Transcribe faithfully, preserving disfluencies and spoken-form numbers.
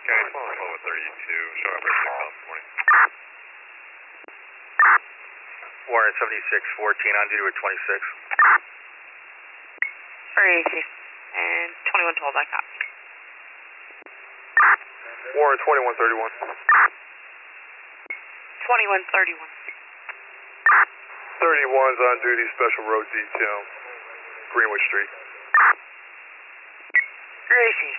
County, twelve thirty-two, show up for this morning. Warren seventy-six fourteen, on duty with twenty-six. three eighty, and twenty-one twelve, I copy. Warren twenty-one thirty-one. twenty-one thirty-one. thirty-one's on duty, special road detail, Greenwich Street. Gracie,